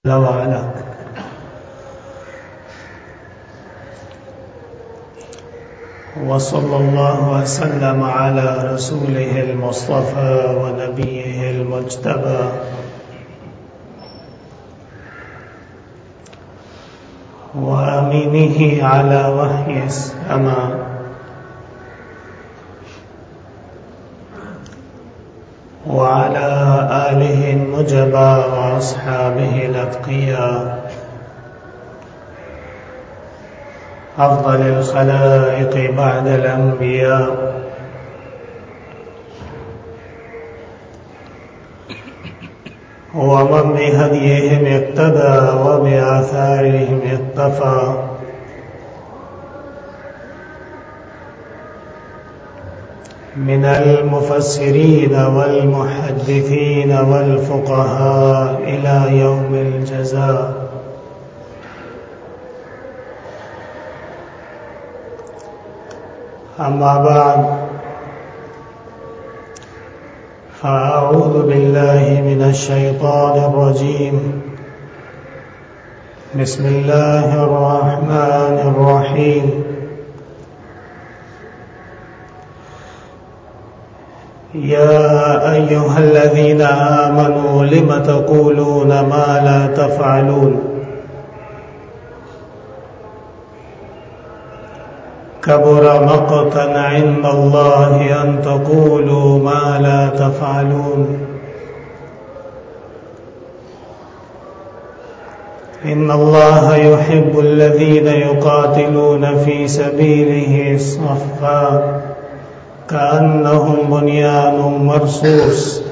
وعلا وصلى الله وسلم على رسوله المصطفى ونبيه المجتبى وأمينه على وحي السماء وعلى آله النجبى وأصحابه الأتقياء أفضل الخلائق بعد الأنبياء ومن بهديهم اقتدى وبآثارهم اقتفى من المفسرين والمحدثين والفقهاء إلى يوم الجزاء. أما بعد، فأعوذ بالله من الشيطان الرجيم. بسم الله الرحمن الرحيم. يا أيها الذين آمنوا لم تقولون ما لا تفعلون كبر مقتا عند الله أن تقولوا ما لا تفعلون إن الله يحب الذين يقاتلون في سبيله صفا كأنهم بنيان مرصوص.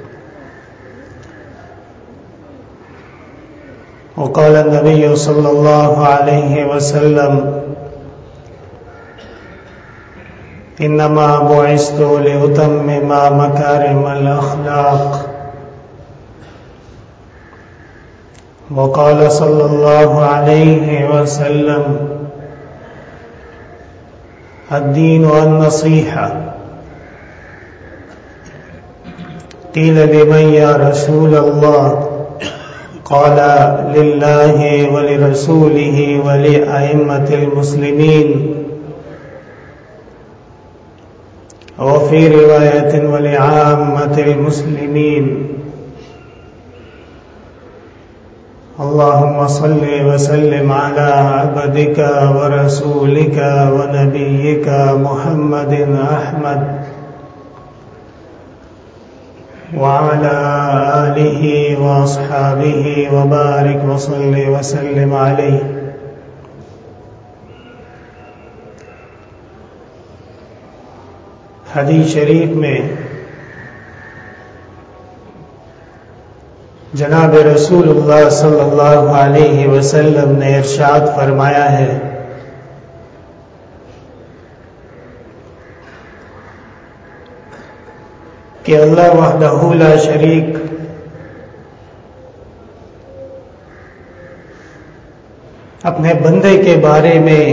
وقال النبي صلى الله عليه وسلم: إنما بعثت لأتمم مكارم الأخلاق. وقال صلى الله عليه وسلم: الدين النصيحة. قيل لمن يا رسول الله؟ قال لله ولرسوله ولأئمة المسلمين، وفي رواية ولعامة المسلمين. اللهم صل وسلم على عبدك ورسولك ونبيك محمد أحمد وعلى آله وأصحابه وبارك وصل وسلم عليه. حدیث شریف میں جناب رسول اللہ صلی اللہ علیہ وسلم نے ارشاد فرمایا ہے کہ اللہ وحدہ لا شریک اپنے بندے کے بارے میں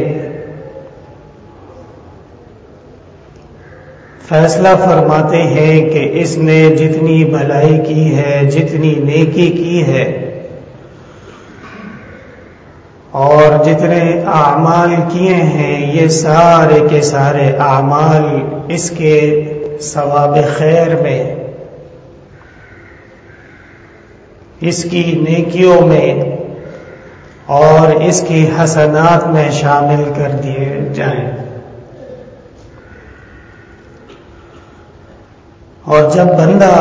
فیصلہ فرماتے ہیں کہ اس نے جتنی بھلائی کی ہے، جتنی نیکی کی ہے، اور جتنے اعمال کیے ہیں، یہ سارے کے سارے اعمال اس کے ثواب خیر میں، اس کی نیکیوں میں اور اس کی حسنات میں شامل کر دیے جائیں. اور جب بندہ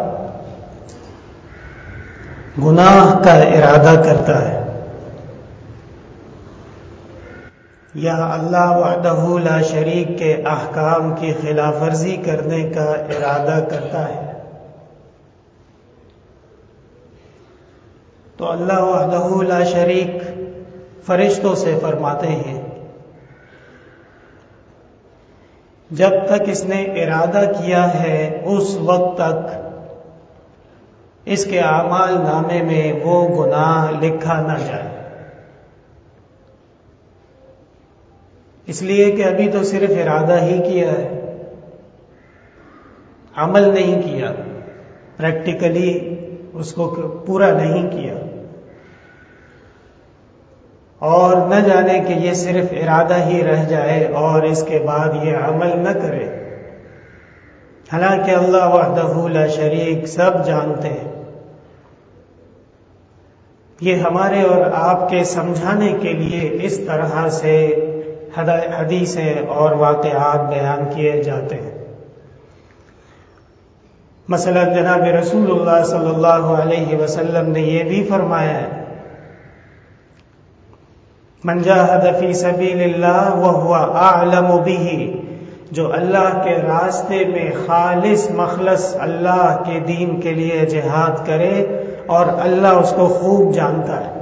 گناہ کا ارادہ کرتا ہے یا اللہ وحدہ لا شریک کے احکام کی خلاف ورزی کرنے کا ارادہ کرتا ہے تو اللہ وحدہ لا شریک فرشتوں سے فرماتے ہیں جب تک اس نے ارادہ کیا ہے اس وقت تک اس کے اعمال نامے میں وہ گناہ لکھا نہ جائے، اس لیے کہ ابھی تو صرف ارادہ ہی کیا ہے، عمل نہیں کیا، پریکٹیکلی اس کو پورا نہیں کیا. اور نہ جانے کہ یہ صرف ارادہ ہی رہ جائے اور اس کے بعد یہ عمل نہ کرے، حالانکہ اللہ وحدہ لا شریک سب جانتے ہیں۔ یہ ہمارے اور آپ کے سمجھانے کے لیے اس طرح سے حدیثیں اور واقعات بیان کیے جاتے ہیں۔ مثلا جناب رسول اللہ صلی اللہ علیہ وسلم نے یہ بھی فرمایا ہے، من جاہد فی سبیل اللہ وہو اعلم بہ، جو اللہ کے راستے میں خالص مخلص اللہ کے دین کے لیے جہاد کرے اور اللہ اس کو خوب جانتا ہے۔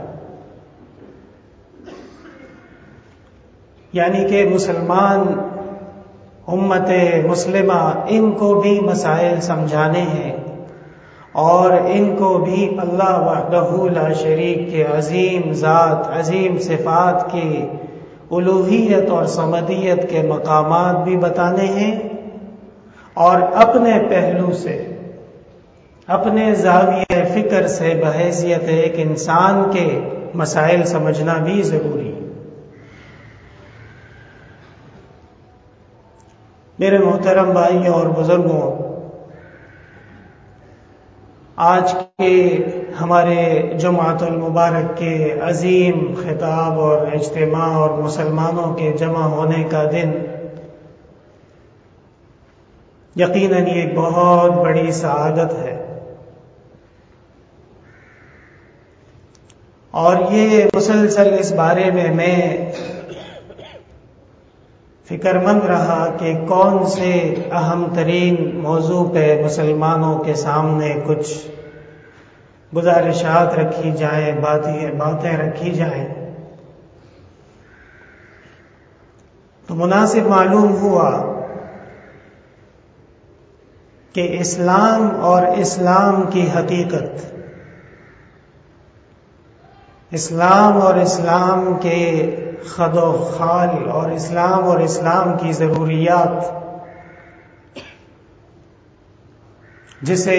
یعنی کہ مسلمان امت مسلمہ ان کو بھی مسائل سمجھانے ہیں اور ان کو بھی اللہ وحدہ لا شریک کے عظیم ذات، عظیم صفات کی الوہیت اور صمدیت کے مقامات بھی بتانے ہیں، اور اپنے پہلو سے، اپنے زاویہ فکر سے بحیثیت ایک انسان کے مسائل سمجھنا بھی ضروری ہے۔ میرے محترم بھائیوں اور بزرگوں، آج کے ہمارے جمعۃ المبارک کے عظیم خطاب اور اجتماع اور مسلمانوں کے جمع ہونے کا دن یقیناً یہ بہت بڑی سعادت ہے، اور یہ مسلسل اس بارے میں فکر مند رہا کہ کون سے اہم ترین موضوع پہ مسلمانوں کے سامنے کچھ گزارشات رکھی جائیں، باتیں رکھی جائیں، تو مناسب معلوم ہوا کہ اسلام اور اسلام کی حقیقت، اسلام اور اسلام کے خد و خال، اور اسلام اور اسلام کی ضروریات، جسے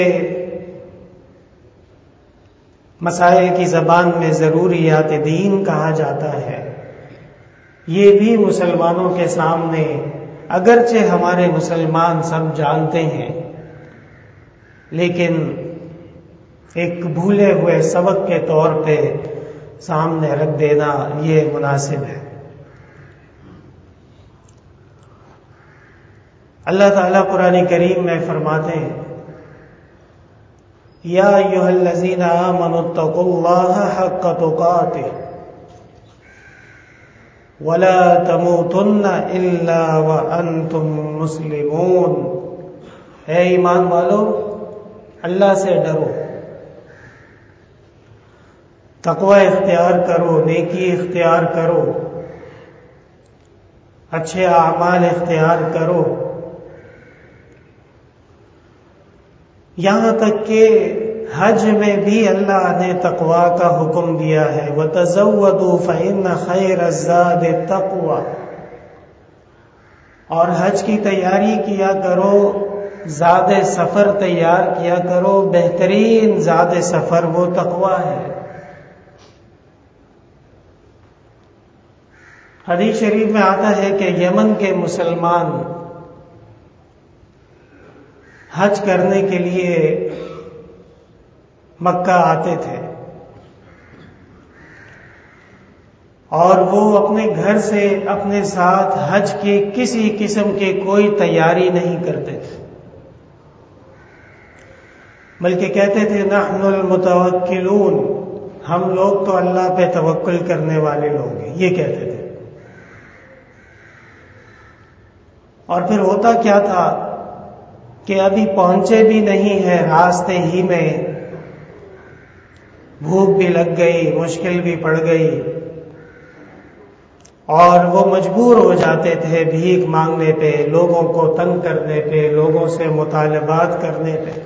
مسائل کی زبان میں ضروریات دین کہا جاتا ہے، یہ بھی مسلمانوں کے سامنے اگرچہ ہمارے مسلمان سب جانتے ہیں، لیکن ایک بھولے ہوئے سبق کے طور پہ سامنے رکھ دینا یہ مناسب ہے۔ اللہ تعالیٰ قرآن کریم میں فرماتے ہیں، یا ایھا الذین آمنوا اتقوا اللہ حق تقاتہ ولا تموتن الا وانتم مسلمون، اے ایمان والو اللہ سے ڈرو، تقوی اختیار کرو، نیکی اختیار کرو، اچھے اعمال اختیار کرو، یہاں تک کہ حج میں بھی اللہ نے تقوی کا حکم دیا ہے، وَتَزَوَّدُوا فَإِنَّ خَيْرَ الزَّادِ التَّقْوَى، اور حج کی تیاری کیا کرو، زاد سفر تیار کیا کرو، بہترین زاد سفر وہ تقوی ہے۔ حدیث شریف میں آتا ہے کہ یمن کے مسلمان حج کرنے کے لیے مکہ آتے تھے، اور وہ اپنے گھر سے اپنے ساتھ حج کی کسی قسم کی کوئی تیاری نہیں کرتے تھے، بلکہ کہتے تھے نحن المتوکلون، ہم لوگ تو اللہ پہ توکل کرنے والے لوگ ہیں، یہ کہتے تھے۔ اور پھر ہوتا کیا تھا کہ ابھی پہنچے بھی نہیں ہیں، راستے ہی میں بھوک بھی لگ گئی، مشکل بھی پڑ گئی، اور وہ مجبور ہو جاتے تھے بھیک مانگنے پہ، لوگوں کو تنگ کرنے پہ، لوگوں سے مطالبات کرنے پہ۔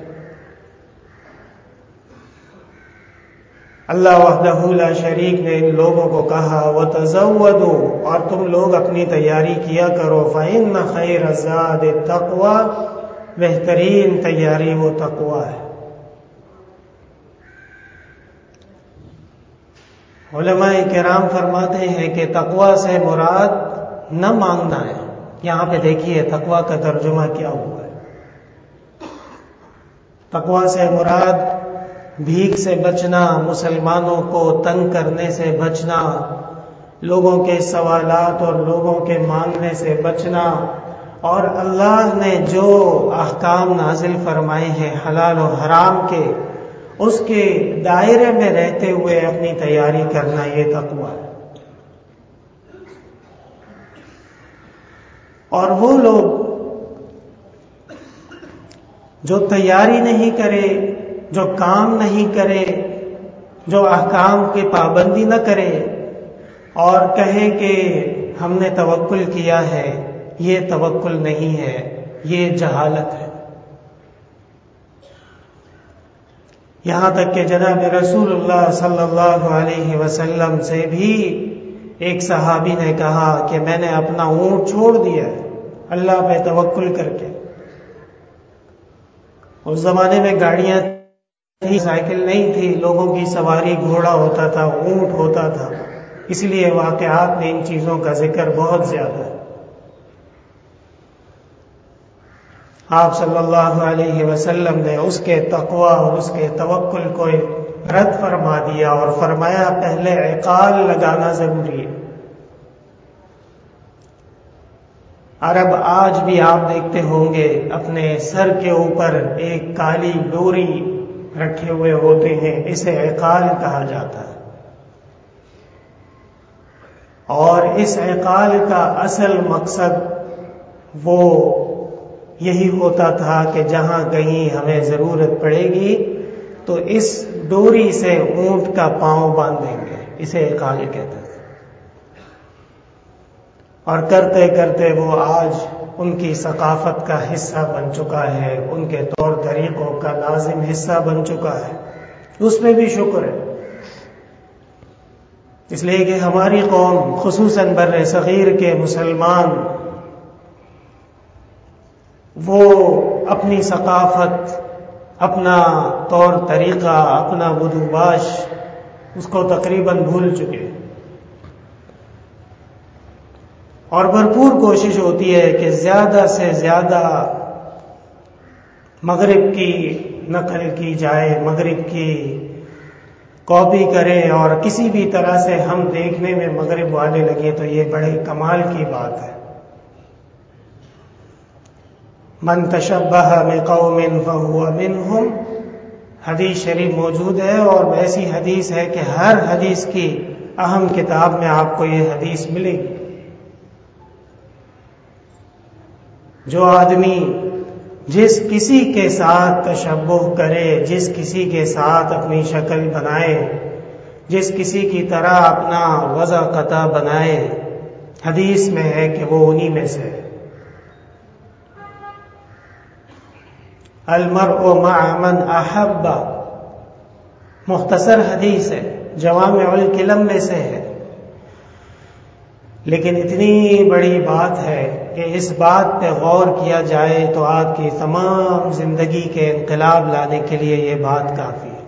اللہ وحدہ لا شریک نے ان لوگوں کو کہا وَتَزَوَّدُوا، اور تم لوگ اپنی تیاری کیا کرو، فَإِنَّ خَيْرَ الزَّادِ التَّقْوَى، بہترین تیاری وہ تقوی ہے۔ علماء کرام فرماتے ہیں کہ تقوی سے مراد نہ مانگنا ہے. یہاں پہ دیکھیے تقوی کا ترجمہ کیا ہوا ہے. تقوی سے مراد بھیک سے بچنا، مسلمانوں کو تنگ کرنے سے بچنا، لوگوں کے سوالات اور لوگوں کے مانگنے سے بچنا، اور اللہ نے جو احکام نازل فرمائے ہیں حلال و حرام کے، اس کے دائرے میں رہتے ہوئے اپنی تیاری کرنا، یہ تقوی ہے. اور وہ لوگ جو تیاری نہیں کرے، جو کام نہیں کرے، جو احکام کی پابندی نہ کرے اور کہے کہ ہم نے توکل کیا ہے، یہ توکل نہیں ہے، یہ جہالت ہے. یہاں تک کہ جناب رسول اللہ صلی اللہ علیہ وسلم سے بھی ایک صحابی نے کہا کہ میں نے اپنا اونٹ چھوڑ دیا ہے اللہ پہ توکل کر کے. اس زمانے میں گاڑیاں تھی، سائیکل نہیں تھی، لوگوں کی سواری گھوڑا ہوتا تھا، اونٹ ہوتا تھا، اس لیے واقعات میں ان چیزوں کا ذکر بہت زیادہ ہے. آپ صلی اللہ علیہ وسلم نے اس کے تقوی اور اس کے توکل کو رد فرما دیا اور فرمایا پہلے عقال لگانا ضروری ہے. عرب آج بھی آپ دیکھتے ہوں گے اپنے سر کے اوپر ایک کالی ڈوری رکھے ہوئے ہوتے ہیں، اسے عقال کہا جاتا ہے. اور اس عقال کا اصل مقصد وہ یہی ہوتا تھا کہ جہاں کہیں ہمیں ضرورت پڑے گی تو اس ڈوری سے اونٹ کا پاؤں باندھیں گے، اسے عقال کہتے تھے. اور کرتے کرتے وہ آج ان کی ثقافت کا حصہ بن چکا ہے، ان کے طور طریقوں کا لازم حصہ بن چکا ہے. اس میں بھی شکر ہے، اس لیے کہ ہماری قوم خصوصاً بر صغیر کے مسلمان وہ اپنی ثقافت، اپنا طور طریقہ، اپنا بدو باش اس کو تقریباً بھول چکے، اور بھرپور کوشش ہوتی ہے کہ زیادہ سے زیادہ مغرب کی نقل کی جائے، مغرب کی کاپی کرے، اور کسی بھی طرح سے ہم دیکھنے میں مغرب والے لگے تو یہ بڑے کمال کی بات ہے. من تشبہ بقوم فہو منہم، حدیث شریف موجود ہے، اور ایسی حدیث ہے کہ ہر حدیث کی اہم کتاب میں آپ کو یہ حدیث ملے گی. جو آدمی جس کسی کے ساتھ تشبہ کرے، جس کسی کے ساتھ اپنی شکل بنائے، جس کسی کی طرح اپنا وضع قطع بنائے، حدیث میں ہے کہ وہ انہی میں سے ہے. المرء مع من احب، مختصر حدیث ہے، جوامع الکلم میں سے ہے، لیکن اتنی بڑی بات ہے کہ اس بات پہ غور کیا جائے تو آپ کی تمام زندگی کے انقلاب لانے کے لیے یہ بات کافی ہے.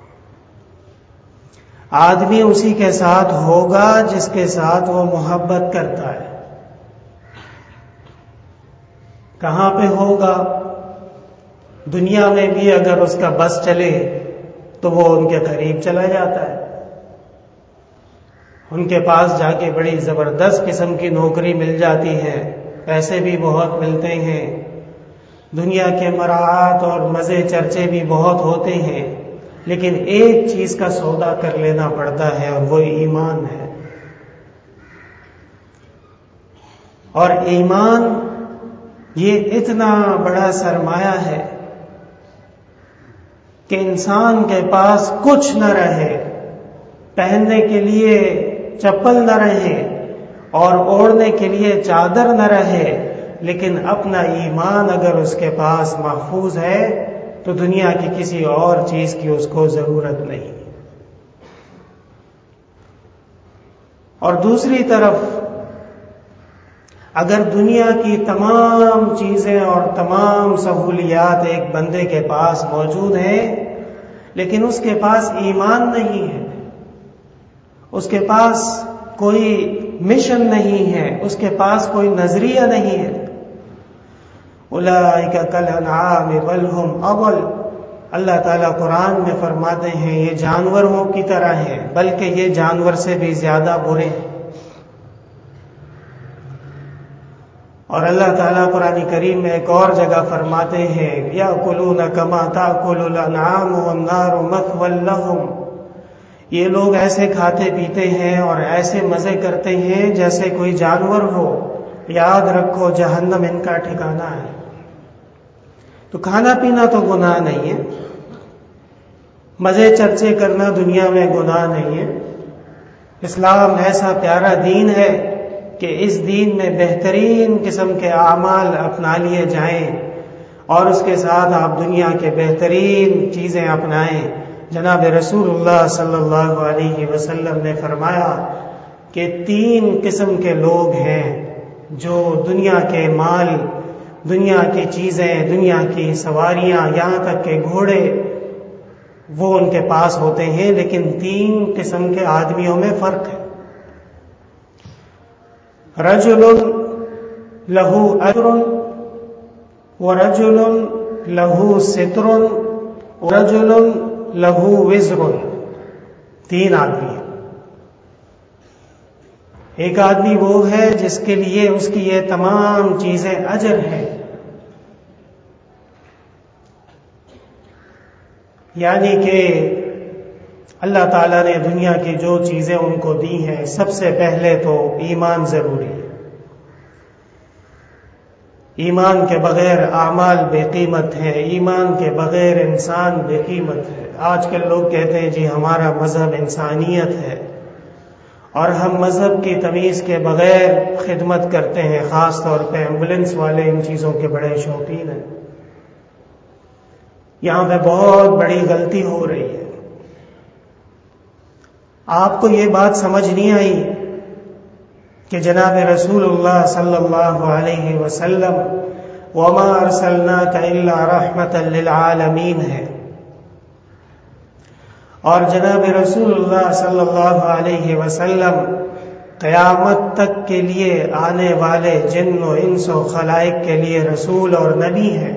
آدمی اسی کے ساتھ ہوگا جس کے ساتھ وہ محبت کرتا ہے. کہاں پہ ہوگا؟ دنیا میں بھی اگر اس کا بس چلے تو وہ ان کے قریب چلا جاتا ہے، ان کے پاس جا کے بڑی زبردست قسم کی نوکری مل جاتی ہے، پیسے بھی بہت ملتے ہیں، دنیا کے مراعات اور مزے چرچے بھی بہت ہوتے ہیں، لیکن ایک چیز کا سودا کر لینا پڑتا ہے اور وہ ایمان ہے. اور ایمان یہ اتنا بڑا سرمایہ ہے کہ انسان کے پاس کچھ نہ رہے، پہننے کے لیے چپل نہ رہے اور اوڑھنے کے لیے چادر نہ رہے، لیکن اپنا ایمان اگر اس کے پاس محفوظ ہے تو دنیا کی کسی اور چیز کی اس کو ضرورت نہیں. اور دوسری طرف اگر دنیا کی تمام چیزیں اور تمام سہولیات ایک بندے کے پاس موجود ہیں لیکن اس کے پاس ایمان نہیں ہے، اس کے پاس کوئی مشن نہیں ہے، اس کے پاس کوئی نظریہ نہیں ہے. اولئک کالانعام بل هم اضل. اللہ تعالیٰ قرآن میں فرماتے ہیں یہ جانوروں کی طرح ہیں، بلکہ یہ جانور سے بھی زیادہ برے ہیں. اور اللہ تعالیٰ قرآن کریم میں ایک اور جگہ فرماتے ہیں یأکلون کما تأکل الانعام والنار مثوی لهم. یہ لوگ ایسے کھاتے پیتے ہیں اور ایسے مزے کرتے ہیں جیسے کوئی جانور ہو. یاد رکھو جہنم ان کا ٹھکانہ ہے. تو کھانا پینا تو گناہ نہیں ہے، مزے چرچے کرنا دنیا میں گناہ نہیں ہے. اسلام ایسا پیارا دین ہے کہ اس دین میں بہترین قسم کے اعمال اپنا لیے جائیں اور اس کے ساتھ آپ دنیا کے بہترین چیزیں اپنائیں. جناب رسول اللہ صلی اللہ علیہ وسلم نے فرمایا کہ 3 قسم کے لوگ ہیں جو دنیا کے مال، دنیا کی چیزیں، دنیا کی سواریاں، یہاں تک کہ گھوڑے وہ ان کے پاس ہوتے ہیں، لیکن 3 قسم کے آدمیوں میں فرق ہے. رجل لہ اجر ورجل لہ ستر ورجل لہ وزر. 3 آدمی ہیں. ایک آدمی وہ ہے جس کے لیے اس کی یہ تمام چیزیں اجر ہیں، یعنی کہ اللہ تعالیٰ نے دنیا کی جو چیزیں ان کو دی ہیں، سب سے پہلے تو ایمان ضروری ہے. ایمان کے بغیر اعمال بے قیمت ہیں، ایمان کے بغیر انسان بے قیمت ہے. آج کل لوگ کہتے ہیں جی ہمارا مذہب انسانیت ہے اور ہم مذہب کی تمیز کے بغیر خدمت کرتے ہیں. خاص طور پہ ایمبولینس والے ان چیزوں کے بڑے شوقین ہیں. یہاں پہ بہت بڑی غلطی ہو رہی ہے. آپ کو یہ بات سمجھ نہیں آئی کہ جناب رسول اللہ صلی اللہ علیہ وسلم وما ارسلناک الا رحمتا للعالمین ہے، اور جناب رسول اللہ صلی اللہ علیہ وسلم قیامت تک کے لیے آنے والے جن و انس و خلائق کے لیے رسول اور نبی ہیں.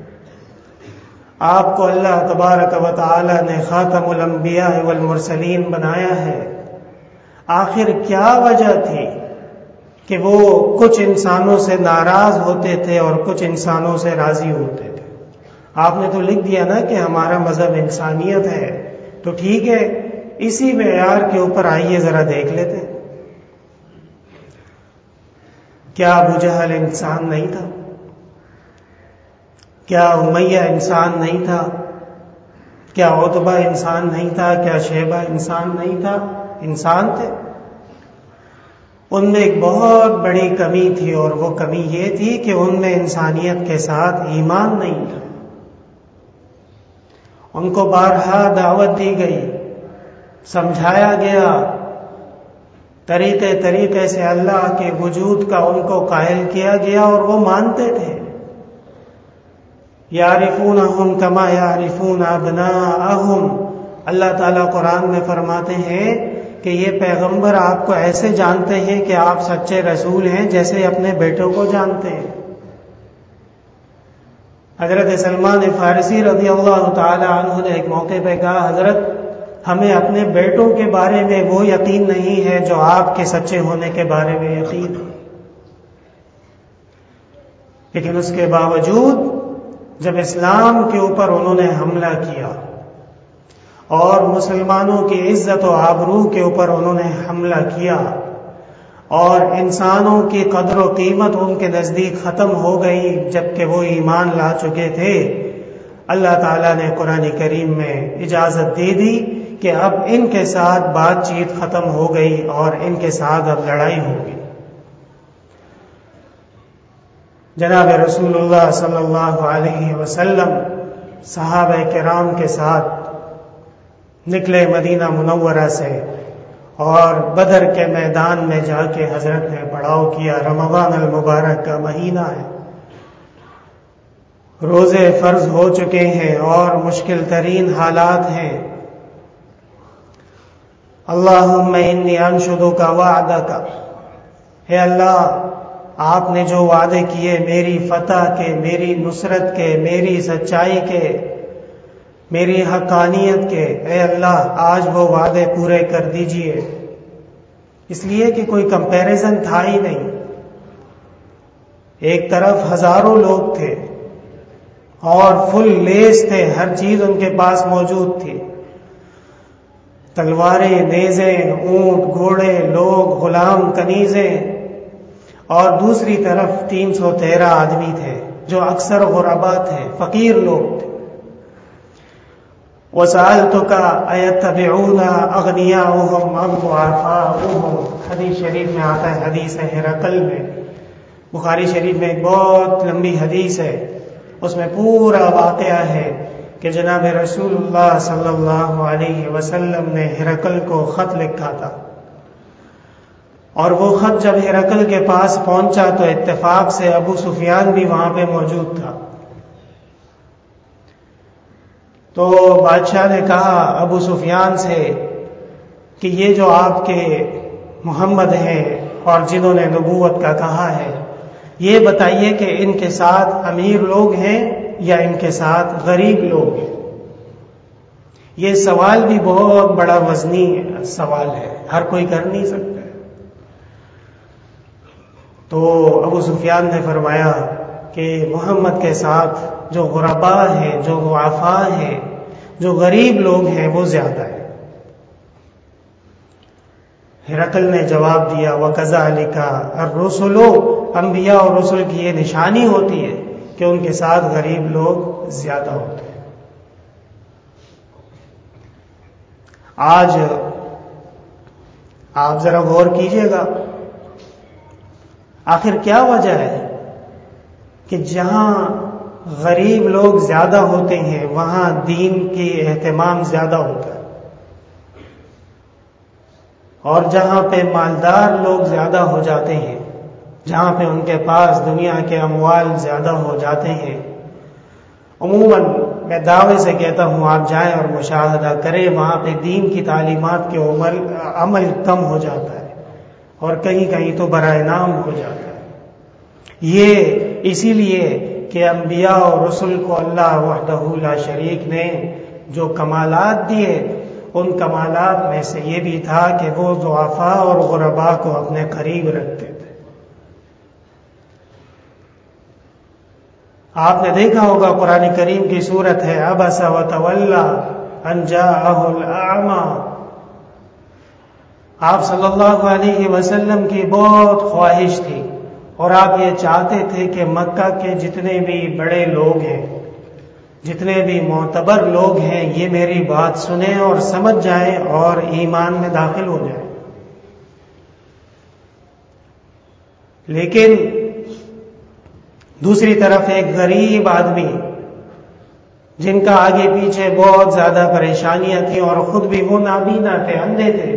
آپ کو اللہ تبارک و تعالی نے خاتم الانبیاء والمرسلین بنایا ہے. آخر کیا وجہ تھی کہ وہ کچھ انسانوں سے ناراض ہوتے تھے اور کچھ انسانوں سے راضی ہوتے تھے؟ آپ نے تو لکھ دیا نا کہ ہمارا مذہب انسانیت ہے، تو ٹھیک ہے، اسی معیار کے اوپر آئیے ذرا دیکھ لیتے. کیا ابو جہل انسان نہیں تھا؟ کیا امیہ انسان نہیں تھا؟ کیا عتبہ انسان نہیں تھا؟ کیا شیبہ انسان نہیں تھا؟ انسان تھے. ان میں ایک بہت بڑی کمی تھی، اور وہ کمی یہ تھی کہ ان میں انسانیت کے ساتھ ایمان نہیں تھا. ان کو بارہا دعوت دی گئی، سمجھایا گیا، طریقے سے اللہ کے وجود کا ان کو قائل کیا گیا، اور وہ مانتے تھے. یعرفونہم کما یعرفون ابناءہم. اللہ تعالیٰ قرآن میں فرماتے ہیں کہ یہ پیغمبر آپ کو ایسے جانتے ہیں کہ آپ سچے رسول ہیں جیسے اپنے بیٹوں کو جانتے ہیں. حضرت سلمان فارسی رضی اللہ تعالی عنہ نے ایک موقع پہ کہا حضرت ہمیں اپنے بیٹوں کے بارے میں وہ یقین نہیں ہے جو آپ کے سچے ہونے کے بارے میں یقین ہے. لیکن اس کے باوجود جب اسلام کے اوپر انہوں نے حملہ کیا اور مسلمانوں کی عزت و آبرو کے اوپر انہوں نے حملہ کیا اور انسانوں کی قدر و قیمت ان کے نزدیک ختم ہو گئی جبکہ وہ ایمان لا چکے تھے، اللہ تعالیٰ نے قرآن کریم میں اجازت دے دی کہ اب ان کے ساتھ بات چیت ختم ہو گئی اور ان کے ساتھ اب لڑائی ہوگی. جناب رسول اللہ صلی اللہ علیہ وسلم صحابہ کرام کے ساتھ نکلے مدینہ منورہ سے اور بدر کے میدان میں جا کے حضرت نے پڑاؤ کیا. رمضان المبارک کا مہینہ ہے، روزے فرض ہو چکے ہیں اور مشکل ترین حالات ہیں. اللہم انی انشدک وعدک، اے اللہ آپ نے جو وعدے کیے میری فتح کے، میری نصرت کے، میری سچائی کے، میری حقانیت کے، اے اللہ آج وہ وعدے پورے کر دیجئے۔ اس لیے کہ کوئی کمپیریزن تھا ہی نہیں، ایک طرف ہزاروں لوگ تھے اور فل لیس تھے، ہر چیز ان کے پاس موجود تھی، تلواریں، نیزیں، اونٹ، گھوڑے، لوگ، غلام، کنیزیں، اور دوسری طرف 313 آدمی تھے جو اکثر غربا تھے، فقیر لوگ تھے۔ وَسَأَلْتُكَ أَيَتَّبِعُونَ أَغْنِيَاؤُهُمْ أَمْ ضُعَفَاؤُهُمْ، حدیث شریف میں آتا ہے، حدیث ہرقل میں، بخاری شریف میں ایک بہت لمبی حدیث ہے، اس میں پورا واقعہ ہے کہ جناب رسول اللہ صلی اللہ علیہ وسلم نے ہرقل کو خط لکھا تھا، اور وہ خط جب ہرقل کے پاس پہنچا تو اتفاق سے ابو سفیان بھی وہاں پہ موجود تھا۔ تو بادشاہ نے کہا ابو سفیان سے کہ یہ جو آپ کے محمد ہیں اور جنہوں نے نبوت کا کہا ہے، یہ بتائیے کہ ان کے ساتھ امیر لوگ ہیں یا ان کے ساتھ غریب لوگ ہیں؟ یہ سوال بھی بہت بڑا وزنی سوال ہے، ہر کوئی کر نہیں سکتا۔ تو ابو سفیان نے فرمایا کہ محمد کے ساتھ جو غربا ہیں، جو ضعفاء ہیں، جو غریب لوگ ہیں وہ زیادہ ہیں۔ ہرقل نے جواب دیا وَكَذَلِكَ الرُّسُلُ، انبیاء اور رسل کی یہ نشانی ہوتی ہے کہ ان کے ساتھ غریب لوگ زیادہ ہوتے ہیں۔ آج آپ ذرا غور کیجئے گا، آخر کیا وجہ ہے کہ جہاں غریب لوگ زیادہ ہوتے ہیں وہاں دین کی اہتمام زیادہ ہوتا ہے، اور جہاں پہ مالدار لوگ زیادہ ہو جاتے ہیں، جہاں پہ ان کے پاس دنیا کے اموال زیادہ ہو جاتے ہیں، عموماً میں دعوے سے کہتا ہوں آپ جائیں اور مشاہدہ کریں، وہاں پہ دین کی تعلیمات کے عمل کم ہو جاتا ہے، اور کہیں کہیں تو برائے نام ہو جاتا ہے۔ یہ اسی لیے کہ انبیاء اور رسل کو اللہ وحدہ لا شریک نے جو کمالات دیے، ان کمالات میں سے یہ بھی تھا کہ وہ ضعفاء اور غرباء کو اپنے قریب رکھتے تھے۔ آپ نے دیکھا ہوگا قرآن کریم کی صورت ہے عبس وتولی ان جاءہ الاعمی، آپ صلی اللہ علیہ وسلم کی بہت خواہش تھی اور آپ یہ چاہتے تھے کہ مکہ کے جتنے بھی بڑے لوگ ہیں، جتنے بھی معتبر لوگ ہیں، یہ میری بات سنیں اور سمجھ جائیں اور ایمان میں داخل ہو جائیں۔ لیکن دوسری طرف ایک غریب آدمی جن کا آگے پیچھے بہت زیادہ پریشانیاں تھیں اور خود بھی وہ نابینا تھے، اندھے تھے،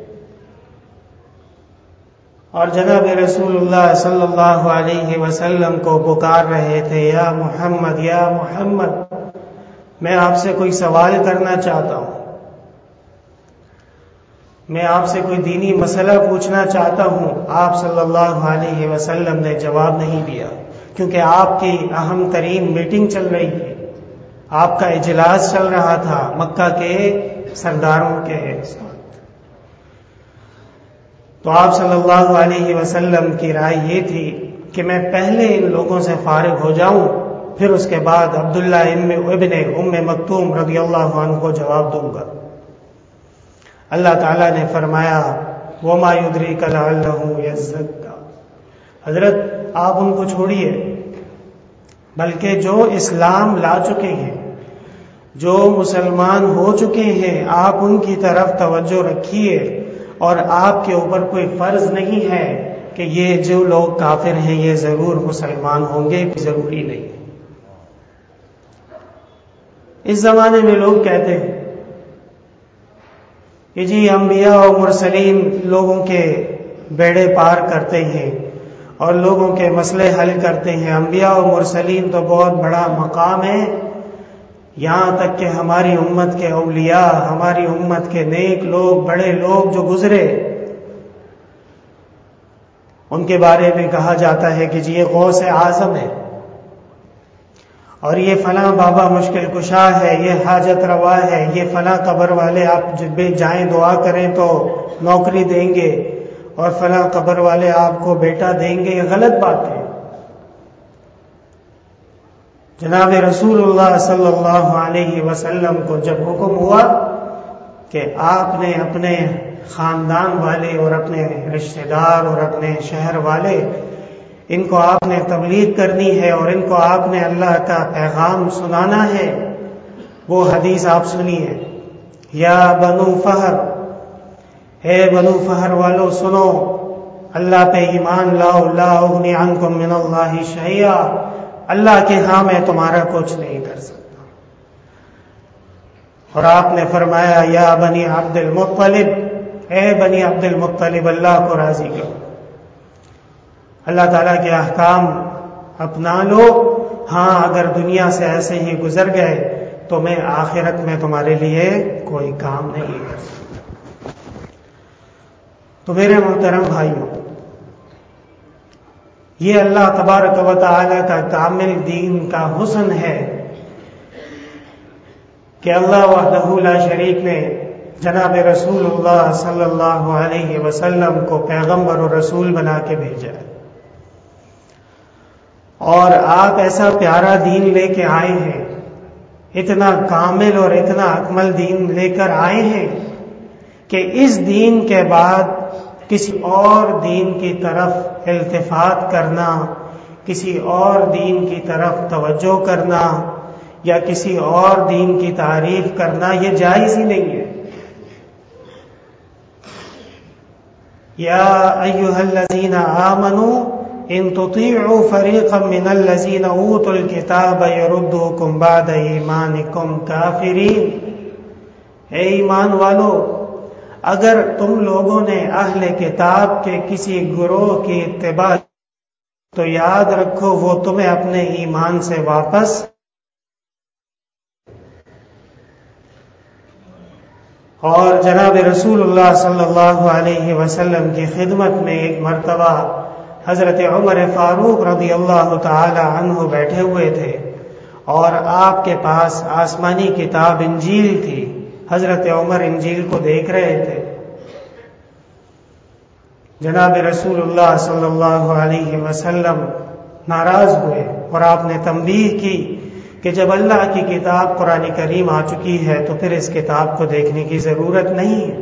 اور جناب رسول اللہ صلی اللہ علیہ وسلم کو پکار رہے تھے یا محمد یا محمد، میں آپ سے کوئی سوال کرنا چاہتا ہوں، میں آپ سے کوئی دینی مسئلہ پوچھنا چاہتا ہوں۔ آپ صلی اللہ علیہ وسلم نے جواب نہیں دیا، کیونکہ آپ کی اہم ترین میٹنگ چل رہی تھی، آپ کا اجلاس چل رہا تھا مکہ کے سرداروں کے ساتھ۔ تو آپ صلی اللہ علیہ وسلم کی رائے یہ تھی کہ میں پہلے ان لوگوں سے فارغ ہو جاؤں، پھر اس کے بعد عبداللہ ابن ام مکتوم رضی اللہ عنہ کو جواب دوں گا۔ اللہ تعالیٰ نے فرمایا وَمَا يُدْرِيكَ لَعَلَّهُ يَزَّكَّىٰ، حضرت آپ ان کو چھوڑیے، بلکہ جو اسلام لا چکے ہیں، جو مسلمان ہو چکے ہیں، آپ ان کی طرف توجہ رکھیے، اور آپ کے اوپر کوئی فرض نہیں ہے کہ یہ جو لوگ کافر ہیں یہ ضرور مسلمان ہوں گے، ضروری نہیں۔ اس زمانے میں لوگ کہتے ہیں کہ جی انبیاء اور مرسلین لوگوں کے بیڑے پار کرتے ہیں اور لوگوں کے مسئلے حل کرتے ہیں، انبیاء اور مرسلین تو بہت بڑا مقام ہے، یہاں تک کہ ہماری امت کے اولیاء، ہماری امت کے نیک لوگ، بڑے لوگ جو گزرے، ان کے بارے میں کہا جاتا ہے کہ جی یہ غوث اعظم ہے، اور یہ فلاں بابا مشکل کشا ہے، یہ حاجت روا ہے، یہ فلاں قبر والے آپ جب بھی جائیں دعا کریں تو نوکری دیں گے، اور فلاں قبر والے آپ کو بیٹا دیں گے. یہ غلط بات ہے. جناب رسول اللہ صلی اللہ علیہ وسلم کو جب حکم ہوا کہ آپ نے اپنے خاندان والے اور اپنے رشتہ دار اور اپنے شہر والے، ان کو آپ نے تبلیغ کرنی ہے اور ان کو آپ نے اللہ کا پیغام سنانا ہے، وہ حدیث آپ سنیے. یا بنو فہر، اے بنو فہر والو سنو، اللہ پہ ایمان لاؤ. لا اغنی عنکم من اللہ شیئا، اللہ کے ہاں میں تمہارا کچھ نہیں کر سکتا. اور آپ نے فرمایا یا بنی عبد المطلب، اے بنی عبد المطلب اللہ کو راضی کرو، اللہ تعالیٰ کے احکام اپنا لو. ہاں اگر دنیا سے ایسے ہی گزر گئے تو میں آخرت میں تمہارے لیے کوئی کام نہیں کر سکتا. تو میرے محترم بھائیوں، یہ اللہ تبارک و تعالی کا کامل دین کا حسن ہے کہ اللہ وحدہ لا شریک نے جناب رسول اللہ صلی اللہ علیہ وسلم کو پیغمبر اور رسول بنا کے بھیجا ہے. اور آپ ایسا پیارا دین لے کے آئے ہیں، اتنا کامل اور اتنا اکمل دین لے کر آئے ہیں کہ اس دین کے بعد کسی اور دین کی طرف التفات کرنا، کسی اور دین کی طرف توجہ کرنا یا کسی اور دین کی تعریف کرنا یہ جائز ہی نہیں ہے. یا ایھا الذین آمنوا ان تطیعوا فریقا من الذین اوتوا الکتاب یردوکم بعد ایمانکم کافرین. اے ایمان والو، اگر تم لوگوں نے اہل کتاب کے کسی گروہ کی اتباع تو یاد رکھو وہ تمہیں اپنے ایمان سے واپس. اور جناب رسول اللہ صلی اللہ علیہ وسلم کی خدمت میں ایک مرتبہ حضرت عمر فاروق رضی اللہ تعالی عنہ بیٹھے ہوئے تھے اور آپ کے پاس آسمانی کتاب انجیل تھی. حضرت عمر انجیل کو دیکھ رہے تھے. جناب رسول اللہ صلی اللہ علیہ وسلم ناراض ہوئے اور آپ نے تنبیہ کی کہ جب اللہ کی کتاب قرآن کریم آ چکی ہے تو پھر اس کتاب کو دیکھنے کی ضرورت نہیں ہے.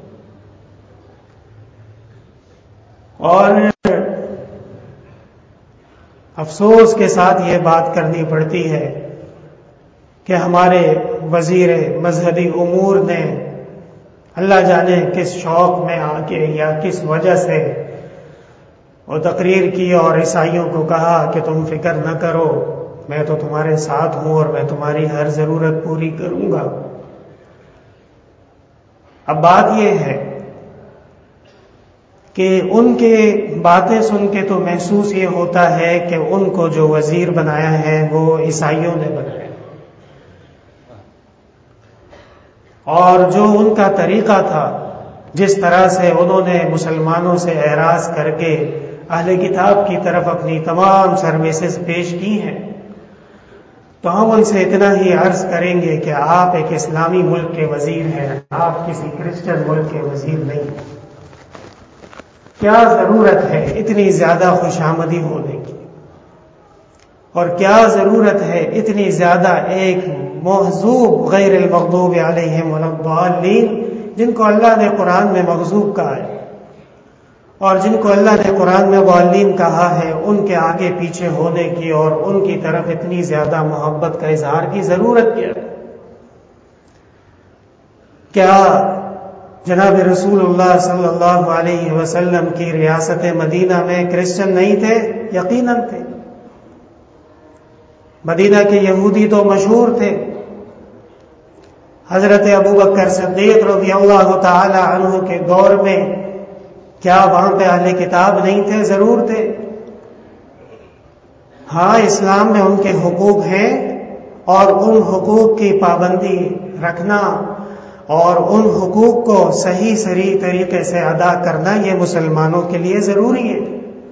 اور افسوس کے ساتھ یہ بات کرنی پڑتی ہے کہ ہمارے وزیر مذہبی امور نے اللہ جانے کس شوق میں آ کے یا کس وجہ سے وہ تقریر کی اور عیسائیوں کو کہا کہ تم فکر نہ کرو، میں تو تمہارے ساتھ ہوں اور میں تمہاری ہر ضرورت پوری کروں گا. اب بات یہ ہے کہ ان کے باتیں سن کے تو محسوس یہ ہوتا ہے کہ ان کو جو وزیر بنایا ہے وہ عیسائیوں نے بنایا، اور جو ان کا طریقہ تھا، جس طرح سے انہوں نے مسلمانوں سے اعراض کر کے اہل کتاب کی طرف اپنی تمام سروسز پیش کی ہیں، تو ہم ان سے اتنا ہی عرض کریں گے کہ آپ ایک اسلامی ملک کے وزیر ہیں، آپ کسی کرسچن ملک کے وزیر نہیں. کیا ضرورت ہے اتنی زیادہ خوش آمدی ہونے کی، اور کیا ضرورت ہے اتنی زیادہ ایک محضوب غیر المغضوب علیہم ولا الضالین، جن کو اللہ نے قرآن میں مغضوب کہا ہے اور جن کو اللہ نے قرآن میں ضالین کہا ہے، ان کے آگے پیچھے ہونے کی اور ان کی طرف اتنی زیادہ محبت کا اظہار کی ضرورت کیا ہے؟ کیا جناب رسول اللہ صلی اللہ علیہ وسلم کی ریاست مدینہ میں کرسچن نہیں تھے؟ یقیناً تھے. مدینہ کے یہودی تو مشہور تھے. حضرت ابوبکر صدیق رضی اللہ تعالی عنہ کے دور میں کیا وہاں پہ اہل کتاب نہیں تھے؟ ضرور تھے. ہاں، اسلام میں ان کے حقوق ہیں اور ان حقوق کی پابندی رکھنا اور ان حقوق کو صحیح صریح طریقے سے ادا کرنا یہ مسلمانوں کے لیے ضروری ہے.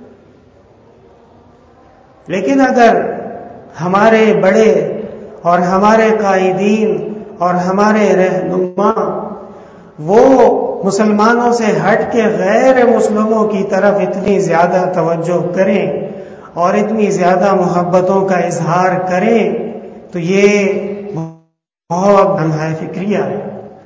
لیکن اگر ہمارے بڑے اور ہمارے قائدین اور ہمارے رہنما وہ مسلمانوں سے ہٹ کے غیر مسلموں کی طرف اتنی زیادہ توجہ کریں اور اتنی زیادہ محبتوں کا اظہار کریں تو یہ بہت تنہائی فکریہ ہے.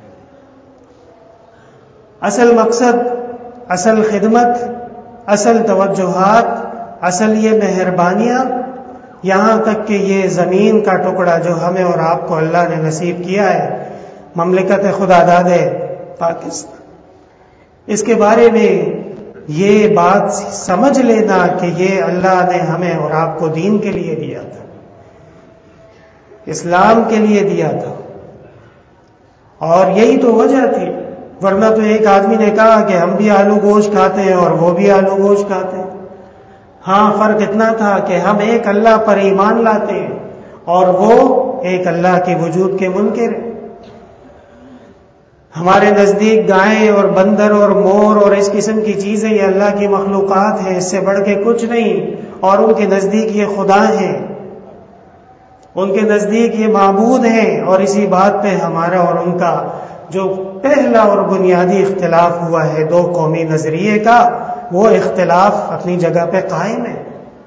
اصل مقصد، اصل خدمت، اصل توجہات، اصل یہ مہربانیاں، یہاں تک کہ یہ زمین کا ٹکڑا جو ہمیں اور آپ کو اللہ نے نصیب کیا ہے، مملکت خدا داد پاکستان، اس کے بارے میں یہ بات سمجھ لینا کہ یہ اللہ نے ہمیں اور آپ کو دین کے لیے دیا تھا، اسلام کے لیے دیا تھا، اور یہی تو وجہ تھی. ورنہ تو ایک آدمی نے کہا کہ ہم بھی آلو گوشت کھاتے ہیں اور وہ بھی آلو گوشت کھاتے ہیں. ہاں، فرق اتنا تھا کہ ہم ایک اللہ پر ایمان لاتے ہیں اور وہ ایک اللہ کے وجود کے منکر ہیں. ہمارے نزدیک گائے اور بندر اور مور اور اس قسم کی چیزیں یہ اللہ کی مخلوقات ہیں، اس سے بڑھ کے کچھ نہیں، اور ان کے نزدیک یہ خدا ہیں، ان کے نزدیک یہ معبود ہیں. اور اسی بات پہ ہمارا اور ان کا جو پہلا اور بنیادی اختلاف ہوا ہے دو قومی نظریے کا، وہ اختلاف اپنی جگہ پہ قائم ہے.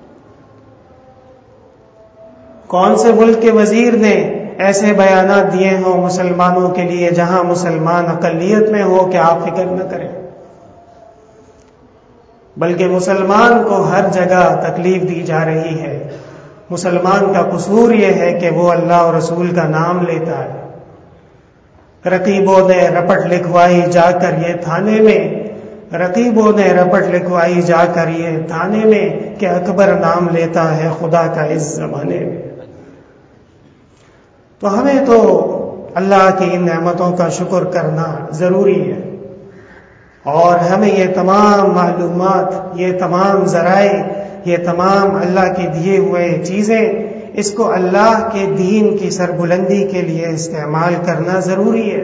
کون سے ملک کے وزیر نے ایسے بیانات دیے ہوں مسلمانوں کے لیے جہاں مسلمان اقلیت میں ہو کہ آپ فکر نہ کریں، بلکہ مسلمان کو ہر جگہ تکلیف دی جا رہی ہے. مسلمان کا قصور یہ ہے کہ وہ اللہ اور رسول کا نام لیتا ہے. رقیبوں نے رپٹ لکھوائی جا کر یہ تھانے میں، رقیبوں نے رپٹ لکھوائی جا کر یہ تھانے میں کہ اکبر نام لیتا ہے خدا کا اس زمانے میں. تو ہمیں تو اللہ کی ان نعمتوں کا شکر کرنا ضروری ہے، اور ہمیں یہ تمام معلومات، یہ تمام ذرائع، یہ تمام اللہ کے دیے ہوئے چیزیں، اس کو اللہ کے دین کی سربلندی کے لیے استعمال کرنا ضروری ہے.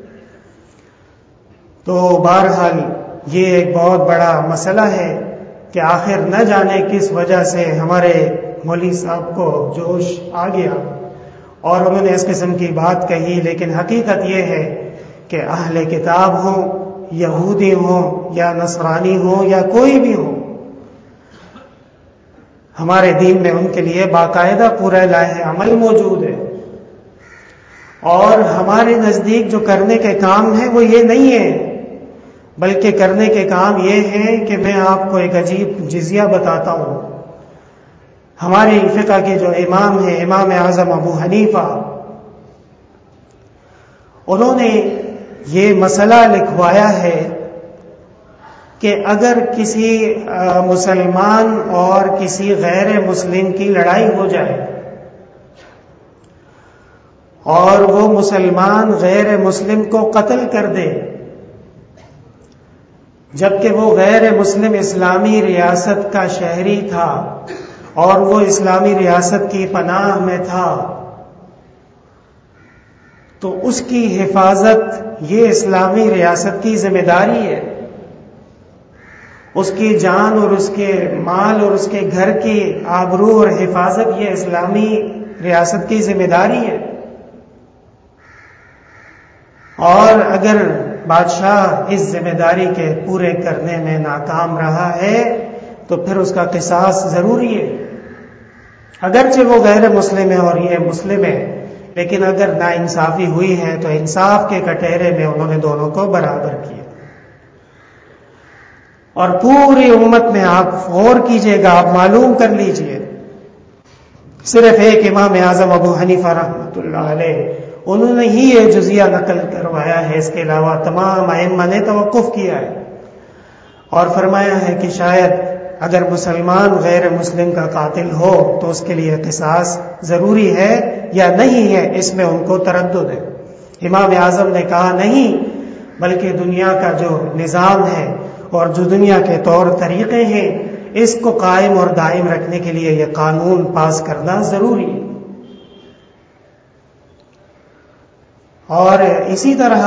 تو بہرحال یہ ایک بہت بڑا مسئلہ ہے کہ آخر نہ جانے کس وجہ سے ہمارے مولوی صاحب کو جوش آ گیا اور انہوں نے اس قسم کی بات کہی. لیکن حقیقت یہ ہے کہ اہل کتاب ہوں، یہودی ہوں یا نصرانی ہوں یا کوئی بھی ہو، ہمارے دین میں ان کے لیے باقاعدہ پورا لاہ عمل موجود ہے. اور ہمارے نزدیک جو کرنے کے کام ہیں وہ یہ نہیں ہے، بلکہ کرنے کے کام یہ ہیں کہ میں آپ کو ایک عجیب جزیہ بتاتا ہوں. ہمارے فقہ کے جو امام ہیں، امام اعظم ابو حنیفہ، انہوں نے یہ مسئلہ لکھوایا ہے کہ اگر کسی مسلمان اور کسی غیر مسلم کی لڑائی ہو جائے اور وہ مسلمان غیر مسلم کو قتل کر دے، جبکہ وہ غیر مسلم اسلامی ریاست کا شہری تھا اور وہ اسلامی ریاست کی پناہ میں تھا، تو اس کی حفاظت یہ اسلامی ریاست کی ذمہ داری ہے. اس کی جان اور اس کے مال اور اس کے گھر کی آبرو اور حفاظت یہ اسلامی ریاست کی ذمہ داری ہے. اور اگر بادشاہ اس ذمہ داری کے پورے کرنے میں ناکام رہا ہے تو پھر اس کا قصاص ضروری ہے، اگرچہ وہ غیر مسلم ہے اور یہ مسلم ہے، لیکن اگر ناانصافی ہوئی ہے تو انصاف کے کٹہرے میں انہوں نے دونوں کو برابر کیا. اور پوری امت میں آپ غور کیجئے گا، آپ معلوم کر لیجئے، صرف ایک امام اعظم ابو حنیفہ رحمۃ اللہ علیہ انہوں نے ہی یہ جزیہ نقل کروایا ہے، اس کے علاوہ تمام ائمہ نے توقف کیا ہے اور فرمایا ہے کہ شاید اگر مسلمان غیر مسلم کا قاتل ہو تو اس کے لیے قصاص ضروری ہے یا نہیں ہے، اس میں ان کو تردد ہے. امام اعظم نے کہا نہیں، بلکہ دنیا کا جو نظام ہے اور جو دنیا کے طور طریقے ہیں اس کو قائم اور دائم رکھنے کے لیے یہ قانون پاس کرنا ضروری ہے. اور اسی طرح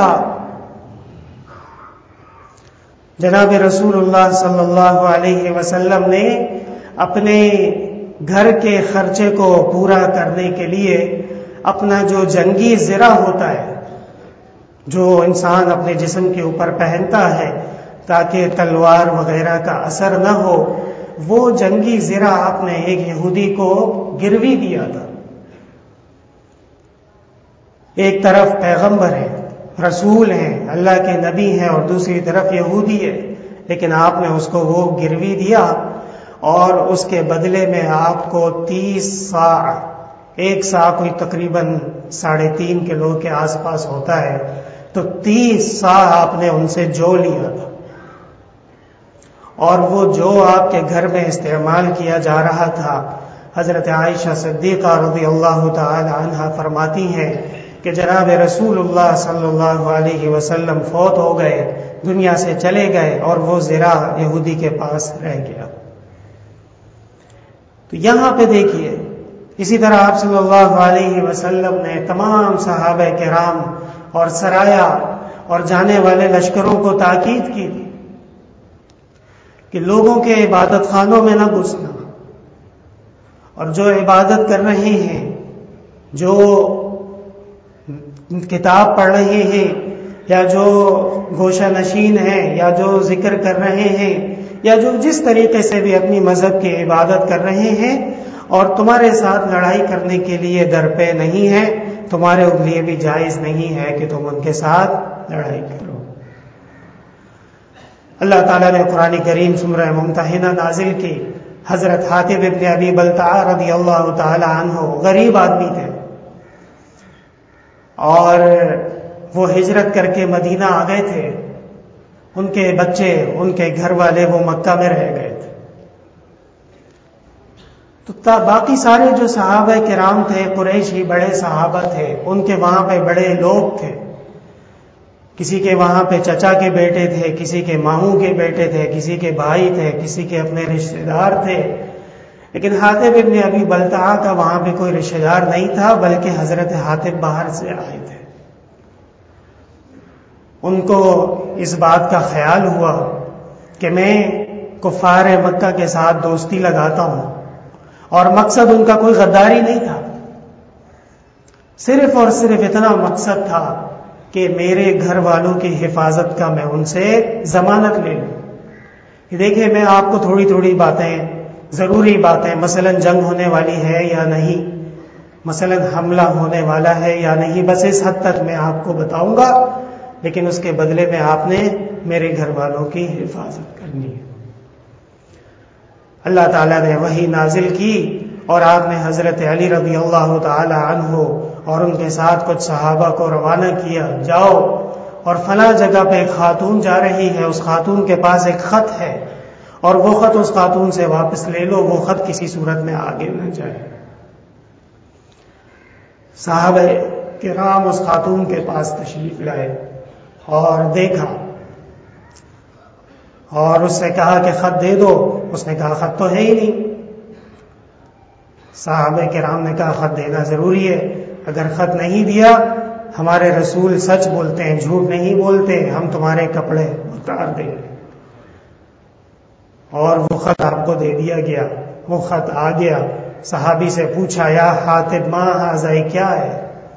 جناب رسول اللہ صلی اللہ علیہ وسلم نے اپنے گھر کے خرچے کو پورا کرنے کے لیے اپنا جو جنگی زرہ ہوتا ہے، جو انسان اپنے جسم کے اوپر پہنتا ہے تاکہ تلوار وغیرہ کا اثر نہ ہو، وہ جنگی زرہ آپ نے ایک یہودی کو گروی دیا تھا۔ ایک طرف پیغمبر ہے، رسول ہیں، اللہ کے نبی ہیں، اور دوسری طرف یہودی ہے، لیکن آپ نے اس کو وہ گروی دیا اور اس کے بدلے میں آپ کو 30 صاع، ایک صاع کوئی تقریباً 3.5 کلو کے آس پاس ہوتا ہے، تو 30 صاع آپ نے ان سے جو لیا تھا، اور وہ جو آپ کے گھر میں استعمال کیا جا رہا تھا، حضرت عائشہ صدیقہ رضی اللہ تعالی عنہا فرماتی ہیں کہ جناب رسول اللہ صلی اللہ علیہ وسلم فوت ہو گئے، دنیا سے چلے گئے، اور وہ زرہ یہودی کے پاس رہ گیا۔ تو یہاں پہ دیکھیے، اسی طرح آپ صلی اللہ علیہ وسلم نے تمام صحابہ کرام اور سرایا اور جانے والے لشکروں کو تاکید کی تھی کہ لوگوں کے عبادت خانوں میں نہ گھسنا، اور جو عبادت کر رہے ہیں، جو کتاب پڑھ رہے ہیں، یا جو گوشہ نشین ہیں، یا جو ذکر کر رہے ہیں، یا جو جس طریقے سے بھی اپنی مذہب کی عبادت کر رہے ہیں، اور تمہارے ساتھ لڑائی کرنے کے لیے درپے نہیں ہے، تمہارے لیے بھی جائز نہیں ہے کہ تم ان کے ساتھ لڑائی کرو۔ اللہ تعالیٰ نے قرآن کریم سورہ ممتحنہ نازل کی۔ حضرت حاتب ابن ابی بلتعہ رضی اللہ تعالی عنہ غریب آدمی تھے، اور وہ ہجرت کر کے مدینہ آ گئے تھے۔ ان کے بچے، ان کے گھر والے وہ مکہ میں رہ گئے تھے۔ تو باقی سارے جو صحابہ کرام تھے، قریشی بڑے صحابہ تھے، ان کے وہاں پہ بڑے لوگ تھے، کسی کے وہاں پہ چچا کے بیٹے تھے، کسی کے ماموں کے بیٹے تھے، کسی کے بھائی تھے، کسی کے اپنے رشتہ دار تھے، لیکن حاتب ابن ابی بلتعہ کا وہاں پہ کوئی رشتہ دار نہیں تھا، بلکہ حضرت حاتب باہر سے آئے تھے۔ ان کو اس بات کا خیال ہوا کہ میں کفار مکہ کے ساتھ دوستی لگاتا ہوں، اور مقصد ان کا کوئی غداری نہیں تھا، صرف اور صرف اتنا مقصد تھا کہ میرے گھر والوں کی حفاظت کا میں ان سے ضمانت لے لوں۔ کہ دیکھیں، میں آپ کو تھوڑی تھوڑی باتیں، ضروری باتیں، مثلا جنگ ہونے والی ہے یا نہیں، مثلا حملہ ہونے والا ہے یا نہیں، بس اس حد تک میں آپ کو بتاؤں گا، لیکن اس کے بدلے میں آپ نے میرے گھر والوں کی حفاظت کرنی ہے۔ اللہ تعالیٰ نے وحی نازل کی، اور آپ نے حضرت علی رضی اللہ تعالی عنہ اور ان کے ساتھ کچھ صحابہ کو روانہ کیا، جاؤ اور فلاں جگہ پہ ایک خاتون جا رہی ہے، اس خاتون کے پاس ایک خط ہے، اور وہ خط اس خاتون سے واپس لے لو، وہ خط کسی صورت میں آگے نہ جائے۔ صحابہ کرام اس خاتون کے پاس تشریف لائے اور دیکھا، اور اس سے کہا کہ خط دے دو۔ اس نے کہا خط تو ہے ہی نہیں۔ صحابہ کرام نے کہا خط دینا ضروری ہے، اگر خط نہیں دیا، ہمارے رسول سچ بولتے ہیں، جھوٹ نہیں بولتے، ہم تمہارے کپڑے اتار دیں گے۔ اور وہ خط آپ کو دے دیا گیا۔ وہ خط آ گیا۔ صحابی سے پوچھا، یا حاتب ما ھذا، کیا ہے؟